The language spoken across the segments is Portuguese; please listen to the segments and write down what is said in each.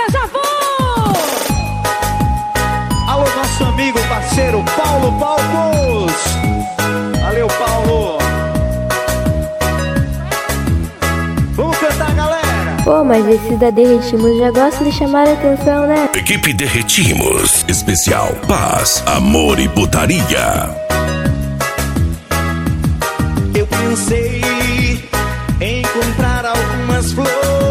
Deja Vu! Alô, nosso amigo, parceiro Paulo Palcos. Valeu, Paulo. Vamos cantar, galera. Pô, mas esse da Derretimos já gosta de chamar a atenção, né? Equipe Derretimos, especial Paz, Amor e Putaria. Eu pensei em comprar algumas flores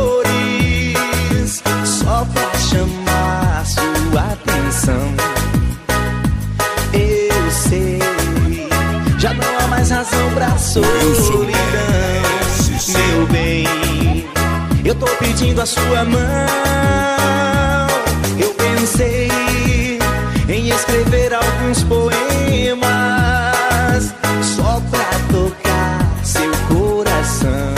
só pra chamar sua atenção. Eu sei, já não há mais razão pra solidão. Meu bem, eu tô pedindo a sua mão. Eu pensei em escrever alguns poemas só pra tocar seu coração.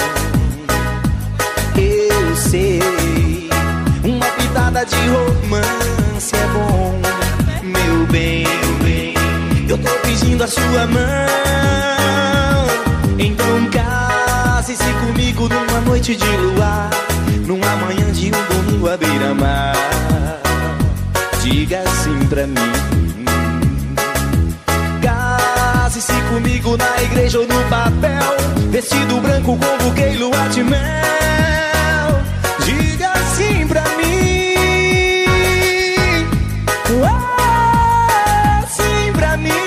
Eu sei, uma pitada de romance é bom. Meu bem, eu tô pedindo a sua mão. Então case-se comigo numa noite de luar, numa manhã de um domingo à beira-mar. Diga sim pra mim. Case-se comigo na igreja ou no papel, vestido branco com buquê e lua de mel. Diga sim pra mim. Sim pra mim.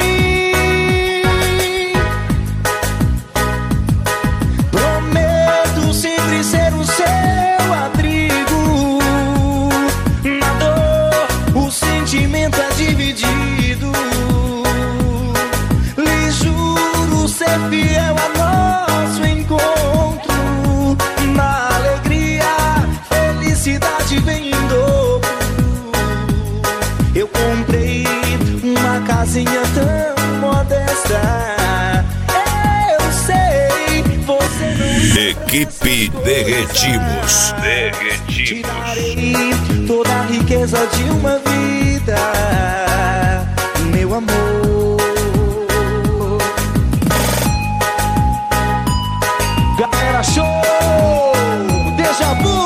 Prometo sempre ser o seu abrigo. Na dor, o sentimento é dividido. Lhe juro ser fiel a nosso encontro. Na alegria, felicidade vem em dobro. Eu comprei uma casinha tão modesta. Eu sei, você não. Equipe Derretimos. Te darei toda a riqueza de uma vida, meu amor. Galera, show! Deja Vu!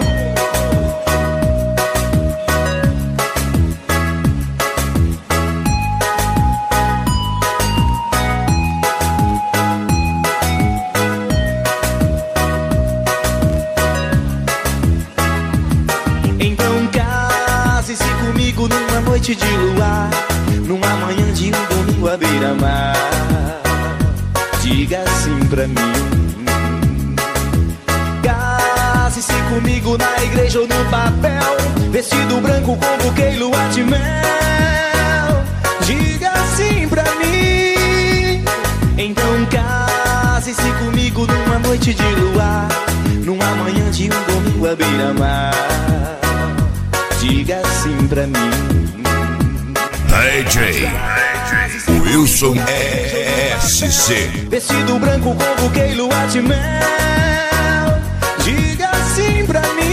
Então case-se comigo numa noite de luar, numa manhã de um domingo à beira-mar. Diga sim pra mim. Case-se comigo na igreja ou no papel, vestido branco com buquê e lua de mel. Diga sim pra mim. Então case-se comigo numa noite de luar, numa manhã de um domingo à beira-mar. Diga sim pra mim. DJ Wilson SC. Vestido branco com buquê e lua de mel. Diga sim pra mim.